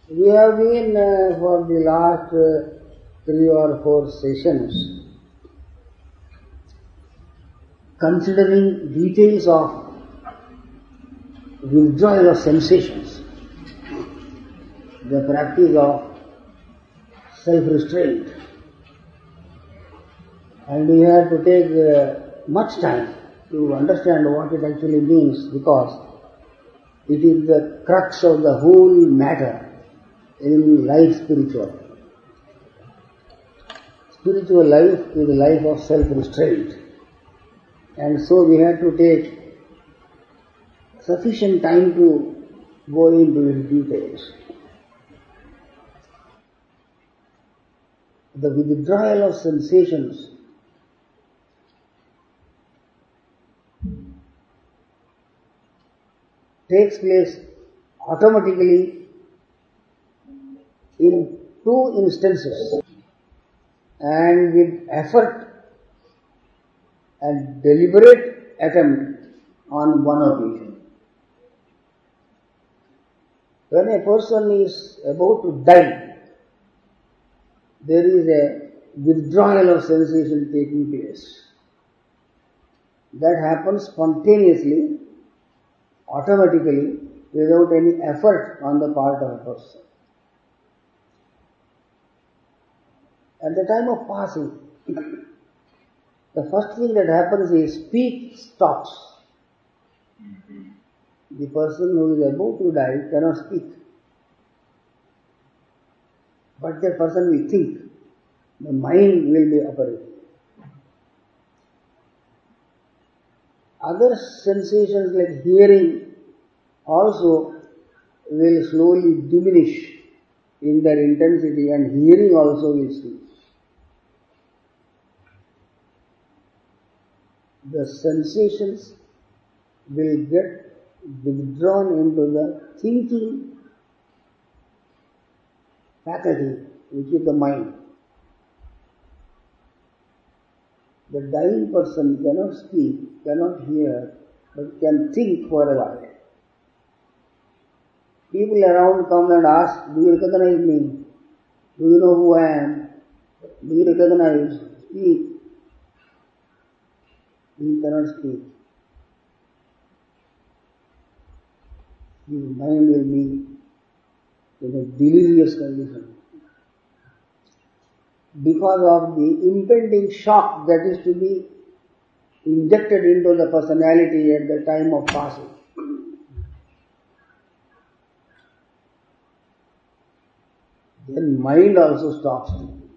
We have been for the last 3 or 4 sessions considering details of withdrawal of sensations, the practice of self-restraint, and we have to take much time to understand what it actually means, because it is the crux of the whole matter in life spiritual. Spiritual life is a life of self-restraint, and so we have to take sufficient time to go into its details. The withdrawal of sensations takes place automatically in two instances and with effort and deliberate attempt on one occasion. When a person is about to die, there is a withdrawal of sensation taking place. That happens spontaneously, automatically, without any effort on the part of a person. At the time of passing, the first thing that happens is speech stops. The person who is about to die cannot speak, but the person will think. The mind will be operating. Other sensations like hearing also will slowly diminish in their intensity, and hearing also will cease. The sensations will get withdrawn into the thinking faculty, which is the mind. The dying person cannot speak, cannot hear, but can think for a while. People around come and ask, "Do you recognize me? Do you know who I am? Do you recognize? Speak." He cannot speak. His mind will be in a delirious condition because of the impending shock that is to be injected into the personality at the time of passing. Then mind also stops.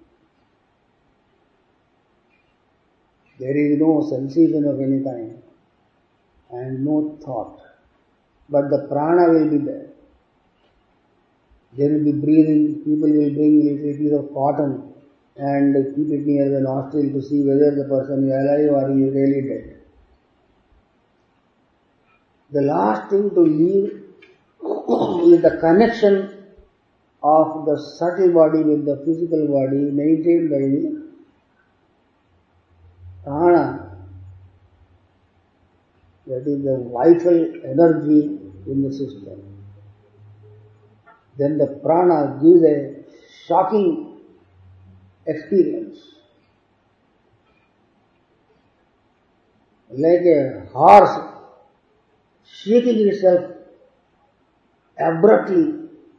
There is no sensation of any kind and no thought, but the prana will be there. There will be breathing. People will bring a little piece of cotton and keep it near the nostril to see whether the person is alive or he is really dead. The last thing to leave is the connection of the subtle body with the physical body maintained by the prana, that is the vital energy in the system. Then the prana gives a shocking experience. Like a horse shaking itself abruptly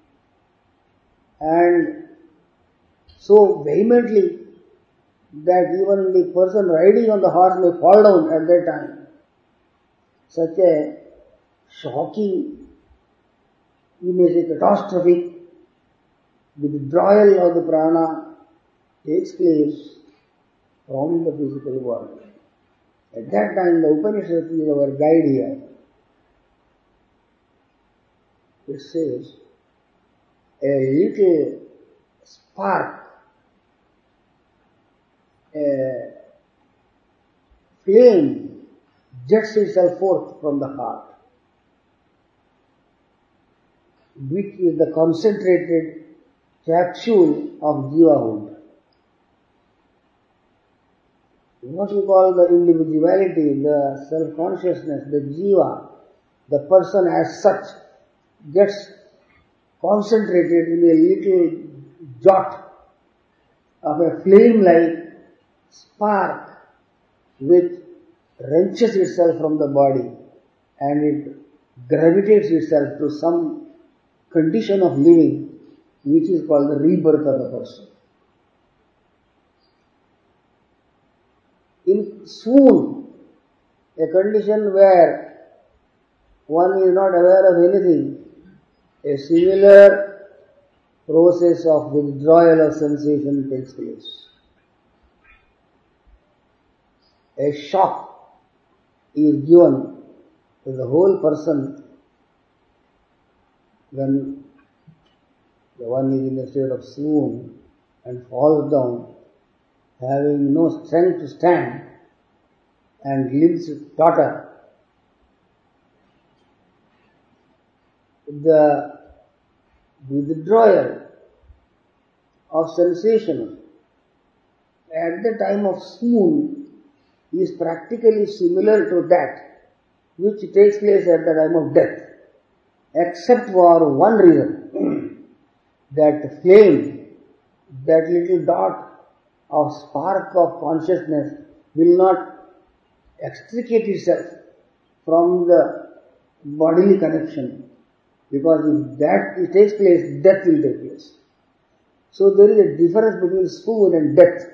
and so vehemently that even the person riding on the horse may fall down at that time. Such a shocking, you may say catastrophic withdrawal of the prana takes place from the physical world. At that time, the Upanishad is our guide here. It says, a little spark, a flame jets itself forth from the heart, which is the concentrated capsule of jivahood. What you call the individuality, the self-consciousness, the jiva, the person as such, gets concentrated in a little jot of a flame-like spark which wrenches itself from the body and it gravitates itself to some condition of living which is called the rebirth of the person. In swoon, a condition where one is not aware of anything, a similar process of withdrawal of sensation takes place. A shock is given to the whole person when the one is in a state of swoon and falls down, having no strength to stand and limbs totter. The withdrawal of sensation at the time of swoon is practically similar to that which takes place at the time of death, except for one reason, that flame, that little dot of spark of consciousness will not extricate itself from the bodily connection, because if that takes place, death will take place. So there is a difference between swoon and death.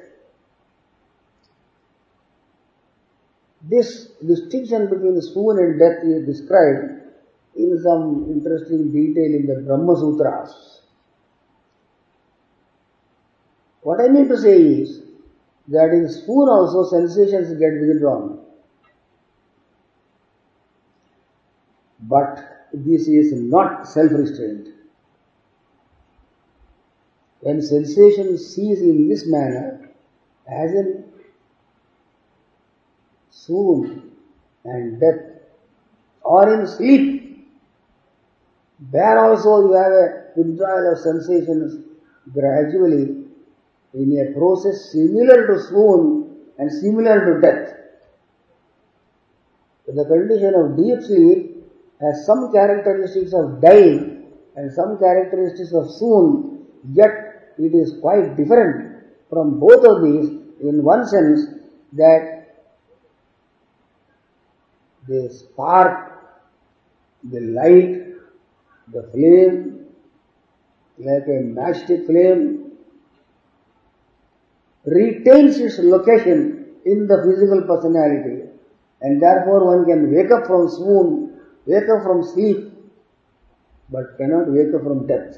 This distinction between swoon and death is described in some interesting detail in the Brahma Sutras. What I mean to say is that in swoon also sensations get withdrawn. But this is not self-restraint. When sensation cease in this manner, as in swoon and death, or in sleep, there also you have a withdrawal of sensations gradually in a process similar to swoon and similar to death. The condition of deep sleep has some characteristics of dying and some characteristics of swoon, yet it is quite different from both of these in one sense, that the spark, the light, the flame, like a matchstick flame, retains its location in the physical personality, and therefore one can wake up from swoon, wake up from sleep, but cannot wake up from death.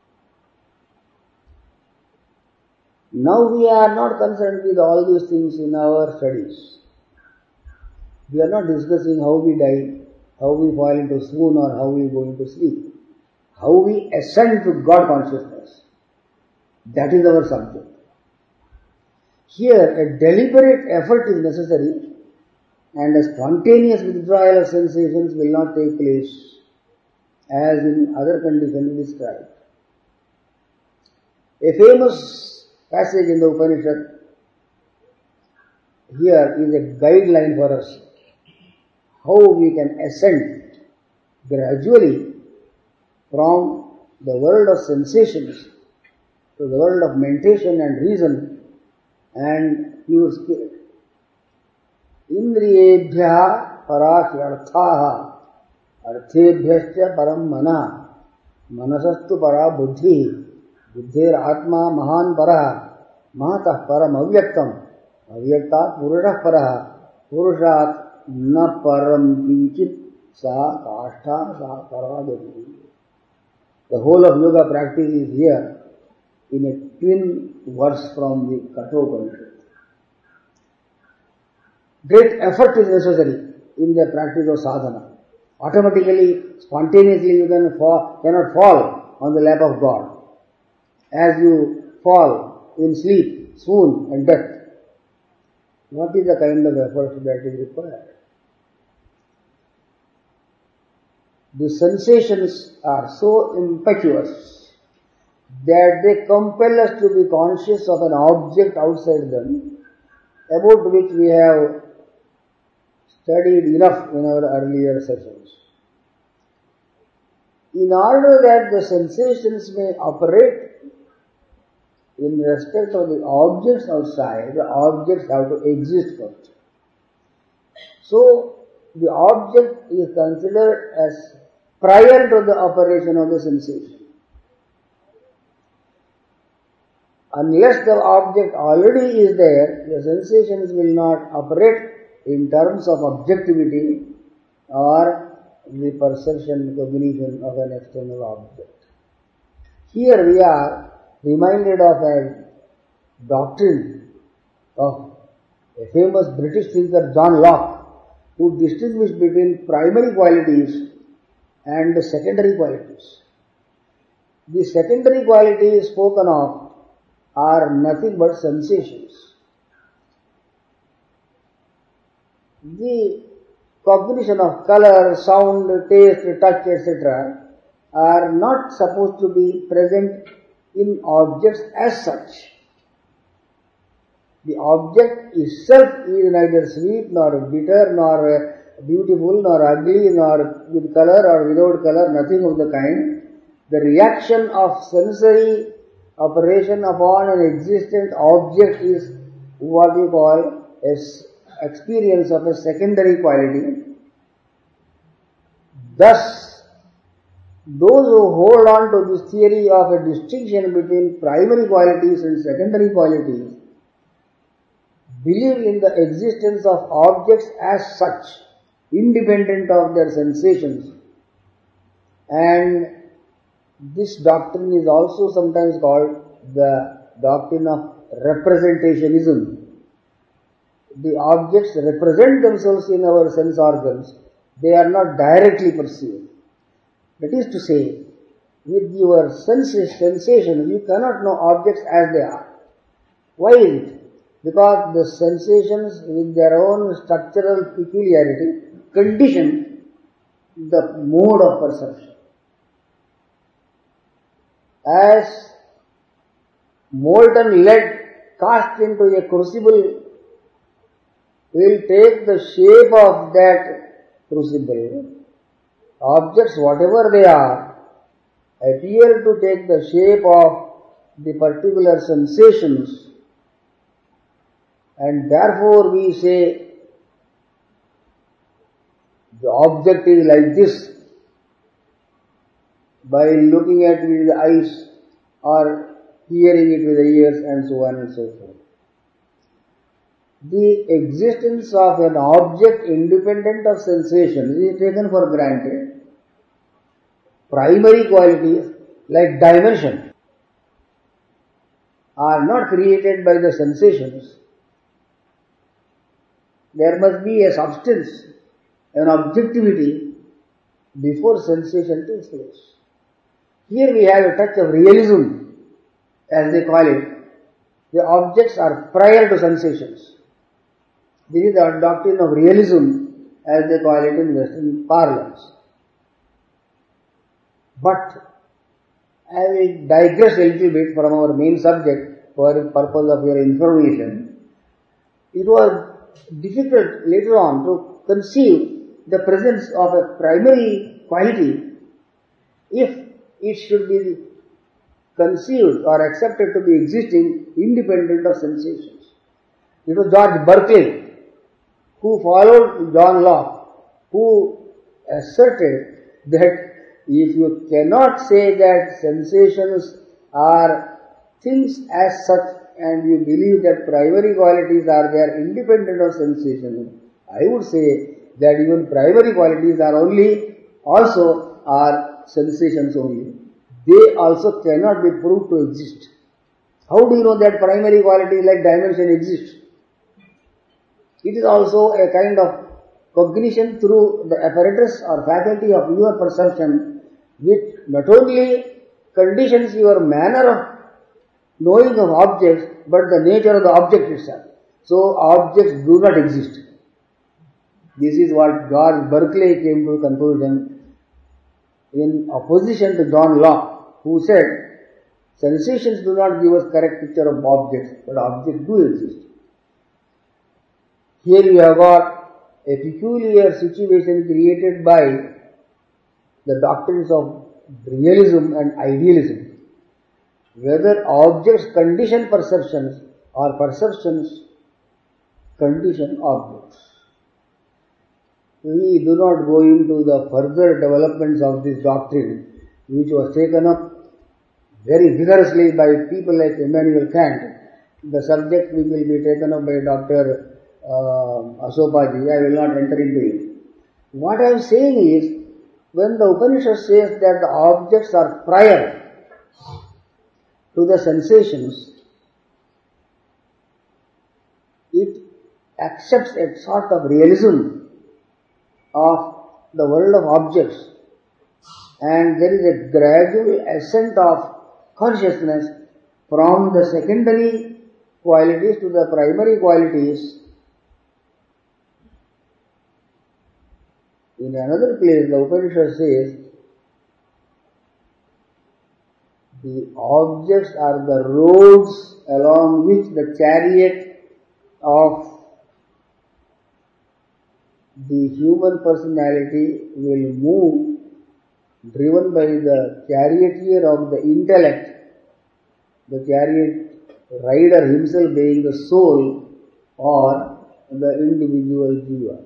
Now we are not concerned with all these things in our studies. We are not discussing how we die, how we fall into swoon, or how we go into sleep. How we ascend to God consciousness. That is our subject. Here a deliberate effort is necessary, and a spontaneous withdrawal of sensations will not take place as in other conditions described. A famous passage in the Upanishad here is a guideline for us how we can ascend gradually from the world of sensations to the world of mentation and reason and pure spirit. Indriyebhya parahyarthaha arthebhyascha param mana manasastu para buddhi buddhir atma mahan para mahatah param avyaktam avyaktat purushah para purushat na param kinchit sa kashtha sa paradati. The whole of yoga practice is here in a twin verse from the Kathopanishad. Great effort is necessary in the practice of sadhana. Automatically, spontaneously you cannot fall on the lap of God. As you fall in sleep, swoon and death. What is the kind of effort that is required? The sensations are so impetuous that they compel us to be conscious of an object outside them, about which we have studied enough in our earlier sessions. In order that the sensations may operate in respect of the objects outside, the objects have to exist first. So, the object is considered as prior to the operation of the sensation. Unless the object already is there, the sensations will not operate in terms of objectivity or the perception, cognition of an external object. Here we are reminded of a doctrine of a famous British thinker John Locke, who distinguished between primary qualities and secondary qualities. The secondary qualities spoken of are nothing but sensations. The cognition of color, sound, taste, touch, etc. are not supposed to be present in objects as such. The object itself is neither sweet nor bitter nor beautiful nor ugly nor with color or without color, nothing of the kind. The reaction of sensory operation upon an existent object is what you call as experience of a secondary quality. Thus, those who hold on to this theory of a distinction between primary qualities and secondary qualities believe in the existence of objects as such, independent of their sensations. And this doctrine is also sometimes called the doctrine of representationism. The objects represent themselves in our sense organs, they are not directly perceived. That is to say, with your sensations, you cannot know objects as they are. Why is it? Because the sensations with their own structural peculiarity condition the mode of perception. As molten lead cast into a crucible will take the shape of that crucible, objects, whatever they are, appear to take the shape of the particular sensations, and therefore we say the object is like this by looking at it with the eyes or hearing it with the ears and so on and so forth. The existence of an object independent of sensations is taken for granted. Primary qualities like dimension are not created by the sensations. There must be a substance, an objectivity before sensation takes place. Here we have a touch of realism, as they call it. The objects are prior to sensations. This is the doctrine of realism, as they call it in Western parlance. But I will digress a little bit from our main subject for the purpose of your information. It was difficult later on to conceive the presence of a primary quality if it should be conceived or accepted to be existing independent of sensations. It was George Berkeley who followed John Locke, who asserted that if you cannot say that sensations are things as such and you believe that primary qualities are there independent of sensations, I would say that even primary qualities are sensations only. They also cannot be proved to exist. How do you know that primary qualities like dimension exist? It is also a kind of cognition through the apparatus or faculty of your perception, which not only conditions your manner of knowing of objects, but the nature of the object itself. So objects do not exist. This is what George Berkeley came to a conclusion in opposition to John Locke, who said sensations do not give us correct picture of objects, but objects do exist. Here you have got a peculiar situation created by the doctrines of realism and idealism. Whether objects condition perceptions or perceptions condition objects. We do not go into the further developments of this doctrine, which was taken up very vigorously by people like Immanuel Kant. The subject which will be taken up by Dr. Asopaji, I will not enter into it. What I am saying is, when the Upanishad says that the objects are prior to the sensations, it accepts a sort of realism of the world of objects, and there is a gradual ascent of consciousness from the secondary qualities to the primary qualities. In another place, the Upanishad says, the objects are the roads along which the chariot of the human personality will move, driven by the charioteer of the intellect, the chariot rider himself being the soul or the individual jiva.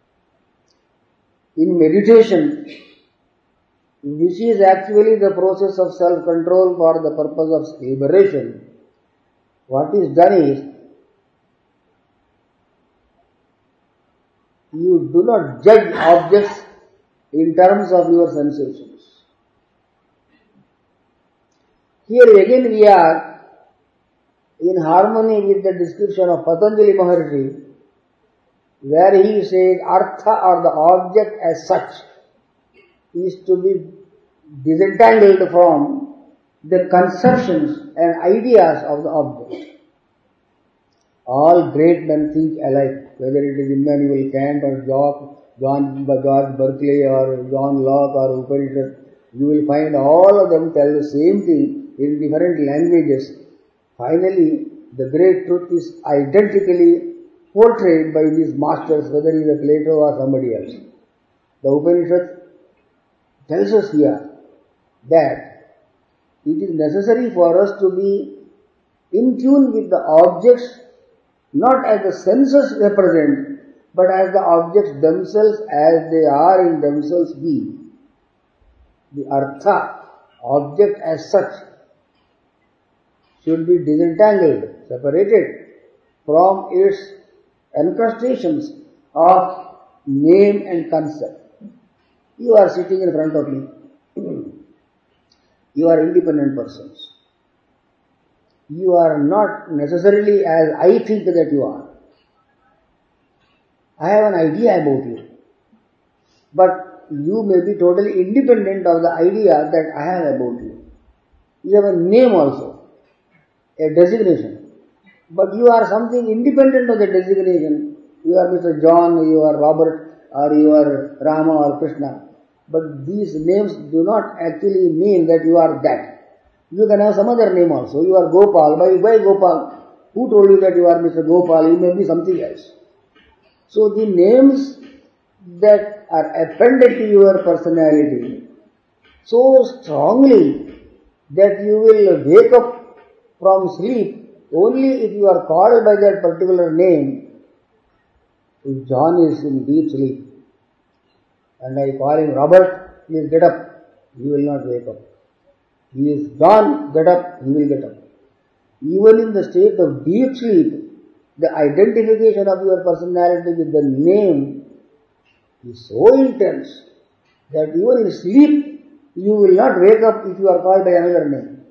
In meditation, which is actually the process of self-control for the purpose of liberation, what is done is, you do not judge objects in terms of your sensations. Here again we are in harmony with the description of Patanjali Maharshi, where he says artha or the object as such is to be disentangled from the conceptions and ideas of the object. All great men think alike, whether it is Immanuel Kant or George Berkeley or John Locke or Upanishad, you will find all of them tell the same thing in different languages. Finally, the great truth is identically portrayed by these masters, whether it is Plato or somebody else. The Upanishad tells us here that it is necessary for us to be in tune with the objects, not as the senses represent, but as the objects themselves, as they are in themselves be. The artha, object as such, should be disentangled, separated from its encrustations of name and concept. You are sitting in front of me. You are independent persons. You are not necessarily as I think that you are. I have an idea about you. But you may be totally independent of the idea that I have about you. You have a name also, a designation. But you are something independent of the designation. You are Mr. John, you are Robert, or you are Rama or Krishna. But these names do not actually mean that you are that. You can have some other name also. You are Gopal. Why Gopal? Who told you that you are Mr. Gopal? You may be something else. So the names that are appended to your personality so strongly that you will wake up from sleep only if you are called by that particular name. If John is in deep sleep and I call him Robert, please get up, he will not wake up. He is John, get up, he will get up. Even in the state of deep sleep, the identification of your personality with the name is so intense that even in sleep you will not wake up if you are called by another name.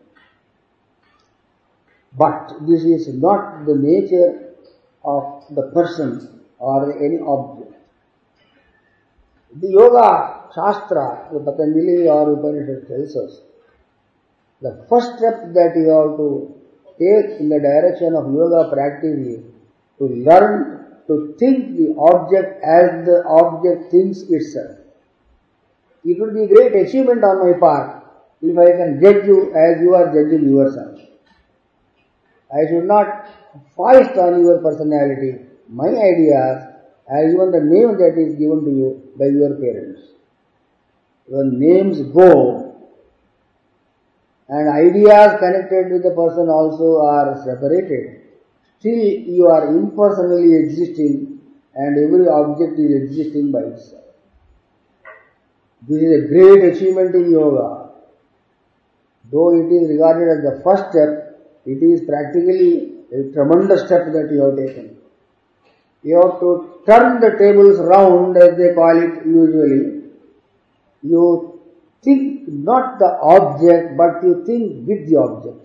But this is not the nature of the person or any object. The Yoga Shastra, the Patanjali or Upanishad tells us, the first step that you have to take in the direction of yoga practice is to learn to think the object as the object thinks itself. It would be a great achievement on my part if I can judge you as you are judging yourself. I should not foist on your personality my ideas as even the name that is given to you by your parents. When names go, and ideas connected with the person also are separated, still you are impersonally existing and every object is existing by itself. This is a great achievement in yoga. Though it is regarded as the first step, it is practically a tremendous step that you have taken. You have to turn the tables round, as they call it usually. You think not the object, but you think with the object.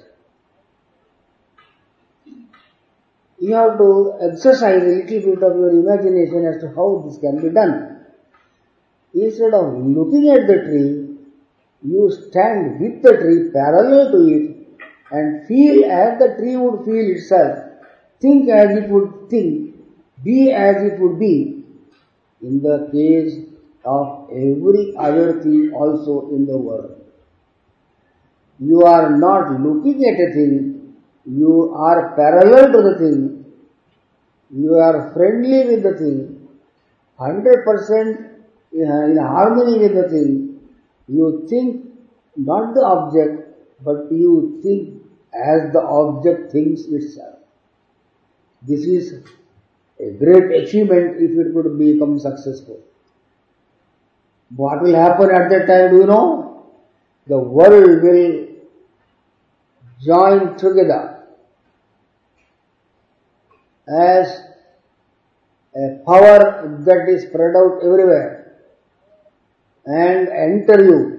You have to exercise a little bit of your imagination as to how this can be done. Instead of looking at the tree, you stand with the tree parallel to it and feel as the tree would feel itself, think as it would think, be as it would be, in the case of every other thing also in the world. You are not looking at a thing, you are parallel to the thing, you are friendly with the thing, 100% in harmony with the thing. You think not the object, but you think as the object thinks itself. This is a great achievement if it could become successful. What will happen at that time, do you know? The world will join together as a power that is spread out everywhere and enter you.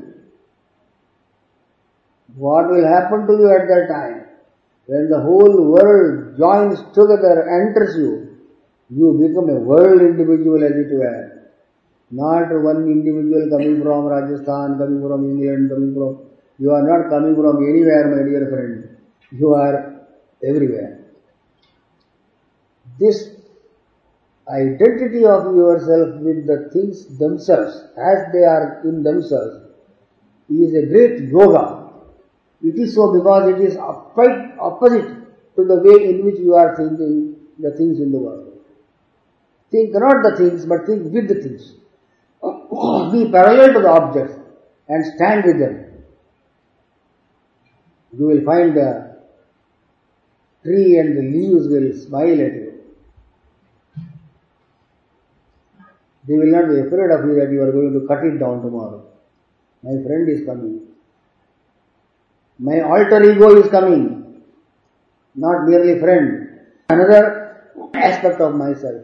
What will happen to you at that time? When the whole world joins together, enters you, you become a world individual, as it were. Not one individual coming from Rajasthan, coming from England, you are not coming from anywhere, my dear friend. You are everywhere. This identity of yourself with the things themselves, as they are in themselves, is a great yoga. It is so because it is quite opposite to the way in which you are thinking the things in the world. Think not the things, but think with the things. Be parallel to the objects and stand with them. You will find the tree and the leaves will smile at you. They will not be afraid of you that you are going to cut it down tomorrow. My friend is coming. My alter ego is coming. Not merely friend. Another aspect of myself.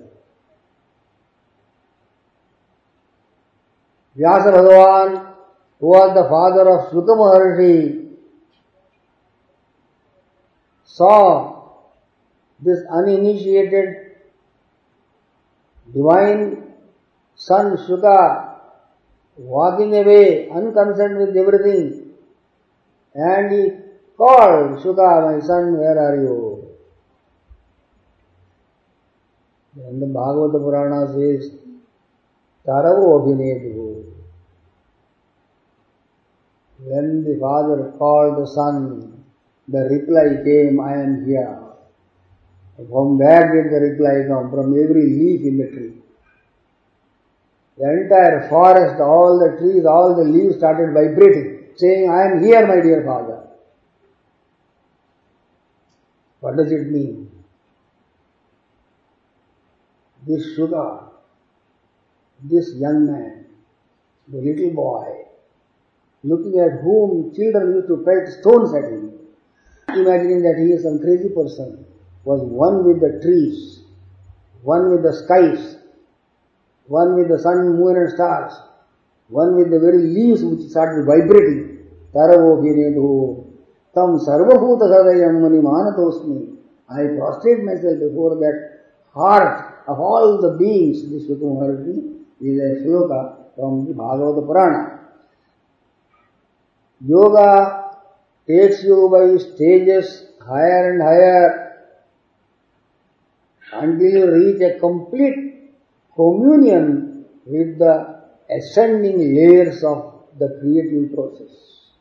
Vyasa Bhagavan, who was the father of Suta Maharshi, saw this uninitiated divine son Shuka walking away, unconcerned with everything, and he called, Shuka, my son, where are you? And the Bhagavata Purana says, Taravo Abhinedhu. When the father called the son, the reply came, I am here. From where did the reply come? From every leaf in the tree. The entire forest, all the trees, all the leaves started vibrating, saying, I am here, my dear father. What does it mean? This Shuka, this young man, the little boy, looking at whom children used to pelt stones at him, imagining that he is some crazy person, was one with the trees, one with the skies, one with the sun, moon and stars, one with the very leaves which started vibrating. Taravo Bhinedhu Tam Sarvabhuta Hridayam Manimanatosmi. I prostrate myself before that heart of all the beings. This Shuka Maharshi is a shloka from the Bhagavata Purana. Yoga takes you by stages higher and higher until you reach a complete communion with the ascending layers of the creative process.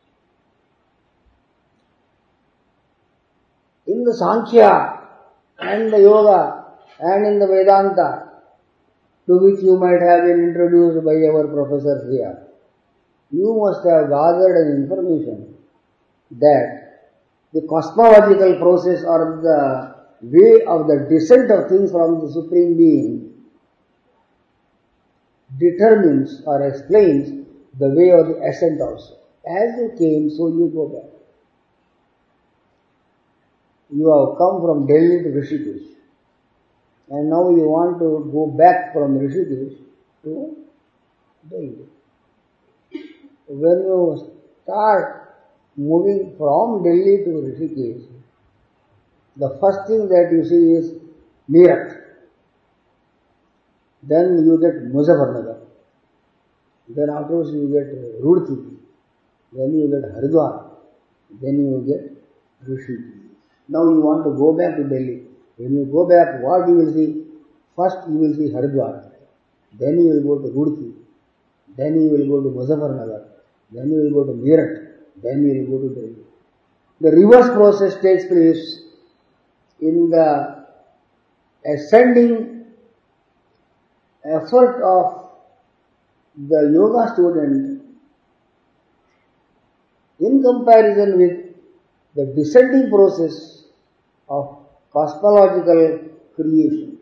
In the Sankhya and the Yoga and in the Vedanta, to which you might have been introduced by our professors here, you must have gathered an information that the cosmological process or the way of the descent of things from the Supreme Being determines or explains the way of the ascent also. As you came, so you go back. You have come from Delhi to Rishikesh, and now you want to go back from Rishikesh to Delhi. When you start moving from Delhi to Rishikesh, the first thing that you see is Meerut. Then you get Muzaffarnagar. Then afterwards you get Roorkee. Then you get Haridwar. Then you get Rishikesh. Now you want to go back to Delhi. When you go back, what you will see? First you will see Haridwar. Then you will go to Roorkee. Then you will go to Muzaffarnagar. Then you will go to Meerut. Then you will go to Delhi. The reverse process takes place in the ascending effort of the yoga student in comparison with the descending process of cosmological creation.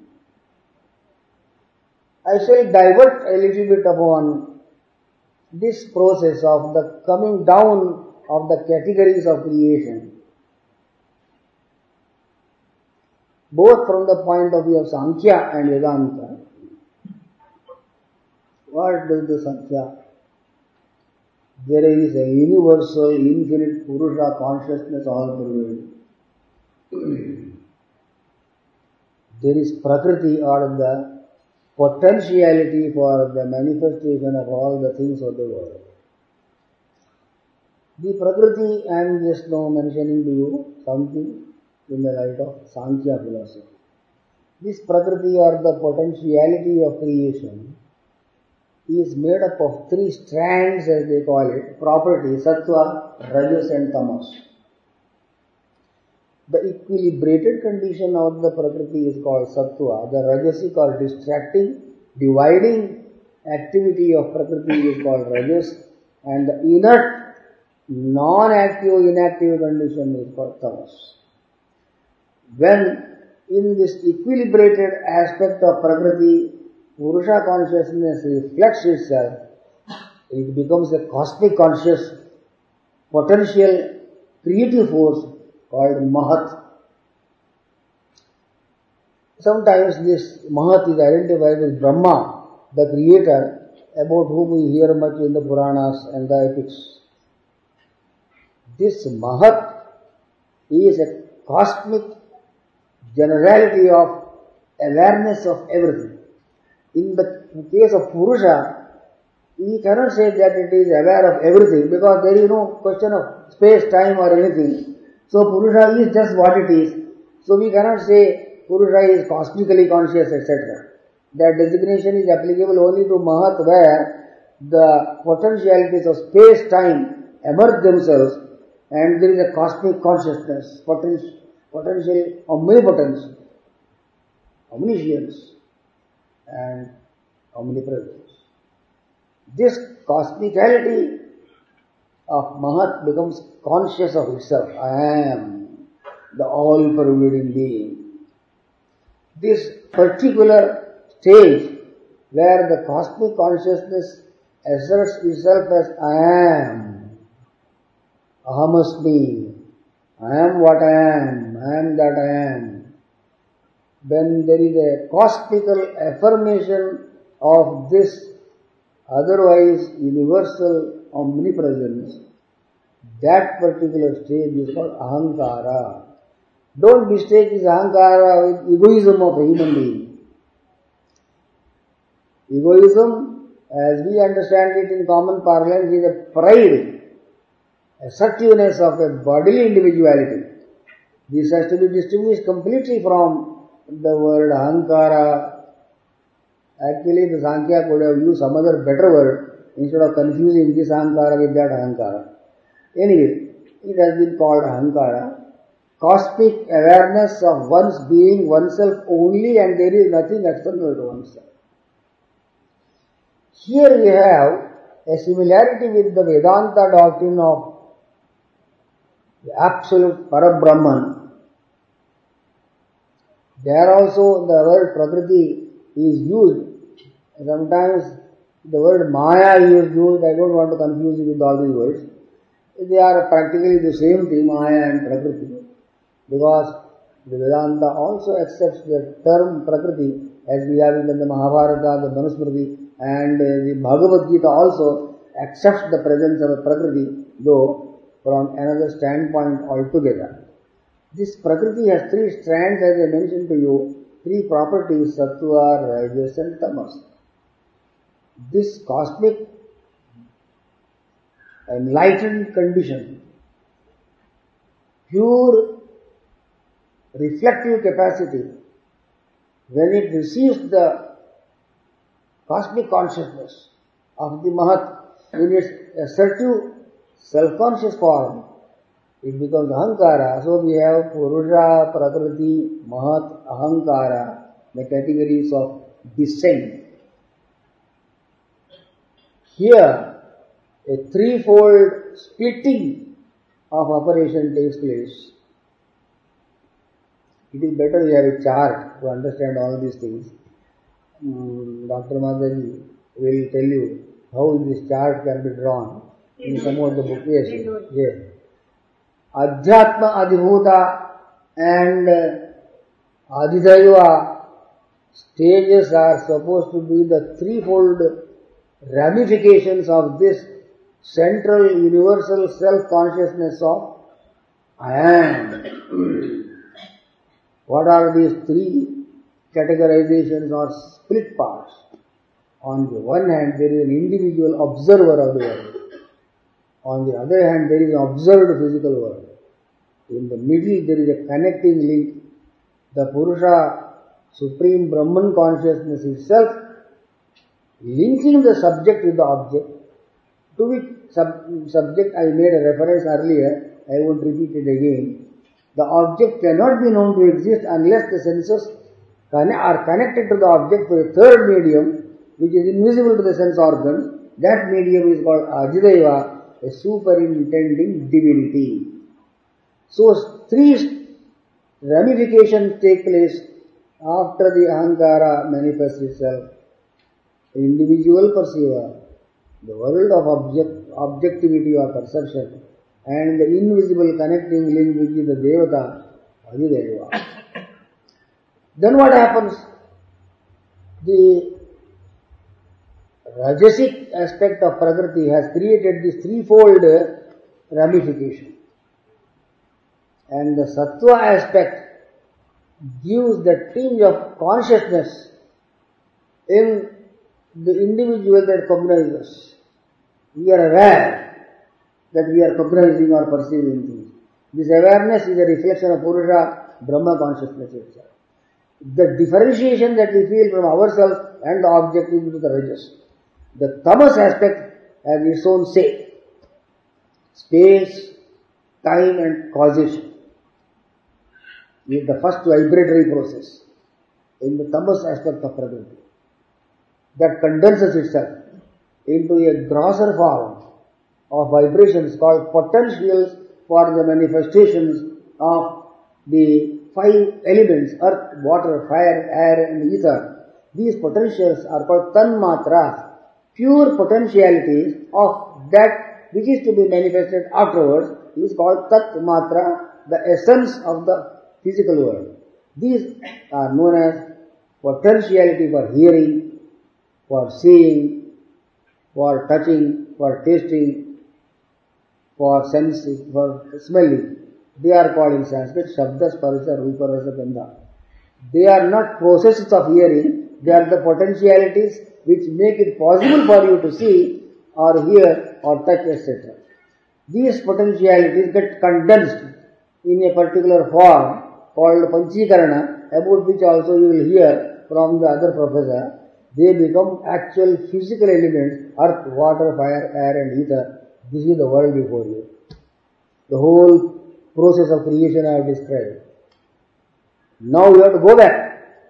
I shall divert a little bit upon this process of the coming down of the categories of creation, both from the point of view of Sankhya and Vedanta. What does the Sankhya? There is a universal, infinite Purusha consciousness all pervading. There is Prakriti or the potentiality for the manifestation of all the things of the world. The Prakriti, I am just now mentioning to you something in the light of Sankhya philosophy. This Prakriti or the potentiality of creation is made up of three strands, as they call it, properties: Sattva, Rajas and Tamas. The equilibrated condition of the Prakriti is called Sattva. The Rajasic or distracting, dividing activity of Prakriti is called Rajas, and the inert, non-active, inactive condition is called Tamas. When in this equilibrated aspect of Prakriti, Purusha consciousness reflects itself, it becomes a cosmic conscious, potential, creative force called Mahat. Sometimes this Mahat is identified with Brahma, the creator, about whom we hear much in the Puranas and the epics. This Mahat is a cosmic generality of awareness of everything. In the case of Purusha, we cannot say that it is aware of everything because there is no question of space, time or anything. So Purusha is just what it is. So we cannot say Purusha is cosmically conscious, etc. That designation is applicable only to Mahat, where the potentialities of space, time emerge themselves and there is a cosmic consciousness, potential omnipotence, omniscience and omnipresence. This cosmicality of Mahat becomes conscious of itself. I am the all-pervading being. This particular stage where the cosmic consciousness asserts itself as I am, Ahamasmi, I am what I am that I am. When there is a cosmical affirmation of this otherwise universal omnipresence, that particular stage is called Ahankara. Don't mistake this Ahankara with egoism of a human being. Egoism, as we understand it in common parlance, is a pride, assertiveness of a bodily individuality. This has to be distinguished completely from the word Ahankara. Actually, the Sankhya could have used some other better word instead of confusing this Ahankara with that Ahankara. Anyway, it has been called Ahankara. Cosmic awareness of one's being oneself only, and there is nothing external to oneself. Here we have a similarity with the Vedanta doctrine of the absolute Parabrahman. There also the word Prakriti is used. Sometimes the word Maya is used. I don't want to confuse you with all these words. They are practically the same thing, Maya and Prakriti. Because the Vedanta also accepts the term Prakriti, as we have it in the Mahabharata, the Manusmriti, and the Bhagavad Gita also accepts the presence of Prakriti, though from another standpoint altogether. This Prakriti has three strands, as I mentioned to you, three properties, Sattva, Rajas and Tamas. This cosmic enlightened condition, pure reflective capacity, when it receives the cosmic consciousness of the Mahat in its assertive self-conscious form, it becomes Ahankara. So we have Purusha, Prakriti, Mahat, Ahankara, the categories of descent. Here, a threefold splitting of operation takes place. It is better we have a chart to understand all these things. Dr. Madhavi will tell you how this chart can be drawn in some of the book. Yes. Adhyatma, Adhibhuta and Adhidaiva stages are supposed to be the threefold ramifications of this central universal self-consciousness of I am. What are these three categorizations or split parts? On the one hand, there is an individual observer of the world. On the other hand, there is an observed physical world. In the middle, there is a connecting link. The Purusha, Supreme Brahman consciousness itself, linking the subject with the object, to which subject I made a reference earlier, I won't repeat it again. The object cannot be known to exist unless the senses are connected to the object through a third medium, which is invisible to the sense organs. That medium is called Adhidaiva, a superintending divinity. So, three ramifications take place after the Ahankara manifests itself. The individual perceiver, the world of objectivity or perception, and the invisible connecting link which is the Devata, Adhidaiva. Then what happens? The Rajasic aspect of Prakriti has created this threefold ramification. And the Sattva aspect gives the tinge of consciousness in the individual that cognizes. We are aware that we are cognizing or perceiving things. This awareness is a reflection of Purusha, Brahma consciousness itself. The differentiation that we feel from ourselves and the object is into the Rajas. The Tamas aspect has its own say. Space, time and causation is the first vibratory process in the Tamas aspect of Prakriti. That condenses itself into a grosser form of vibrations called potentials for the manifestations of the five elements, earth, water, fire, air and ether. These potentials are called tanmatras, pure potentialities of that which is to be manifested afterwards is called tatmatra, the essence of the physical world. These are known as potentiality for hearing, for seeing, for touching, for tasting, for sensing, for smelling. They are called in Sanskrit Shabda, Sparsha, Rupa, Rasa, Gandha. They are not processes of hearing, they are the potentialities which make it possible for you to see or hear or touch, etc. These potentialities get condensed in a particular form called Panchikarana, about which also you will hear from the other professor. They become actual physical elements, earth, water, fire, air and ether. This is the world before you. The whole process of creation I have described. Now you have to go back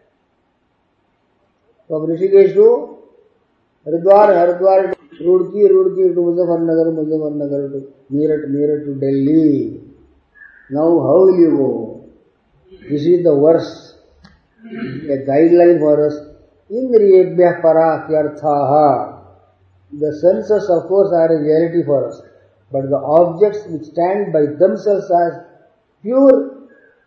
from Rishikesh to Haridwar, Haridwar to Roorkee, Roorkee to Muzaffarnagar, Muzaffarnagar to Meerut, Meerut to Delhi. Now how will you go? This is the verse, a guideline for us. Indriyebhyah parakyarthaha. The senses of course are a reality for us, but the objects which stand by themselves as pure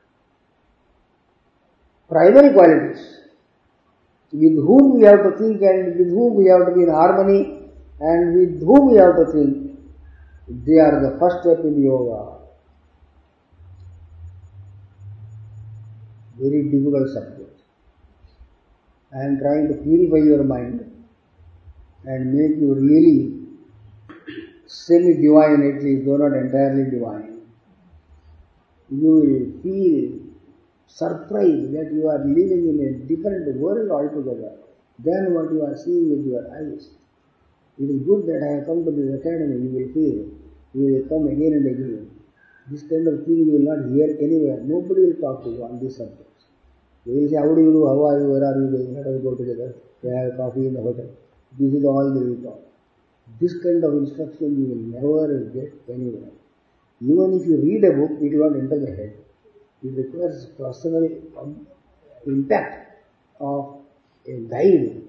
primary qualities, with whom we have to think and with whom we have to be in harmony and with whom we have to think, they are the first step in yoga. Very difficult subject. I am trying to purify your mind and make you really semi-divine, at least, though not entirely divine. You will feel surprised that you are living in a different world altogether than what you are seeing with your eyes. It is good that I have come to this academy, you will feel. You will come again and again. This kind of thing you will not hear anywhere. Nobody will talk to you on this subject. They will say, how do you do, how are you, where are you going, let us go together, we have coffee in the hotel. This is all they will talk. This kind of instruction you will never get anywhere. Even if you read a book, it will not enter the head. It requires personal impact of a guide.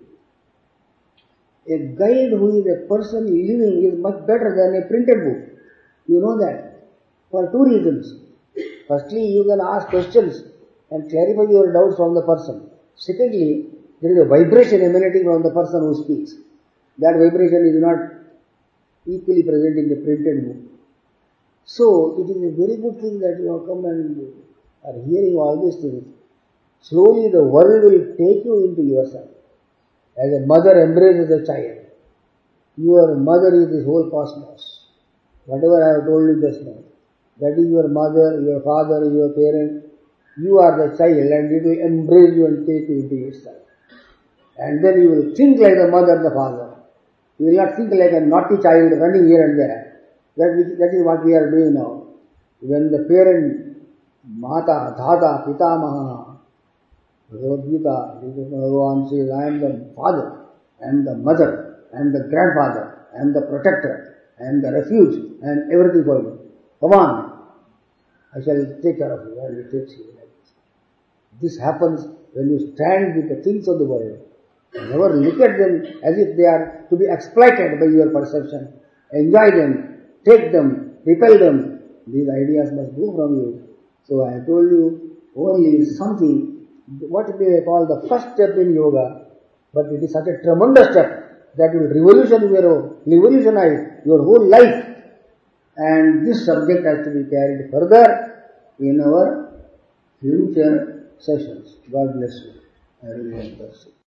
A guide who is a person living is much better than a printed book. You know that. For two reasons. Firstly, you can ask questions and clarify your doubts from the person. Secondly, there is a vibration emanating from the person who speaks. That vibration is not equally present in the printed book. So, it is a very good thing that you have come and are hearing all these things. Slowly the world will take you into yourself. As a mother embraces a child, your mother is this whole cosmos. Whatever I have told you just now, that is your mother, your father, your parent. You are the child and it will embrace you and take you into itself. And then you will think like the mother and the father. You will not think like a naughty child running here and there. That is what we are doing now. When the parent, Mata, Dhata, Pitamaha, Bhagavad Gita, Bhagavan says, I am the father, I am the mother, I am the grandfather, I am the protector, I am the refuge, I am everything for you. Come on, I shall take care of you, and it takes you. This happens when you stand with the things of the world. Never look at them as if they are to be exploited by your perception. Enjoy them, take them, repel them. These ideas must go from you. So I told you only something, what they call the first step in yoga, but it is such a tremendous step that will revolutionize your whole life. And this subject has to be carried further in our future sessions. God bless you. I really want to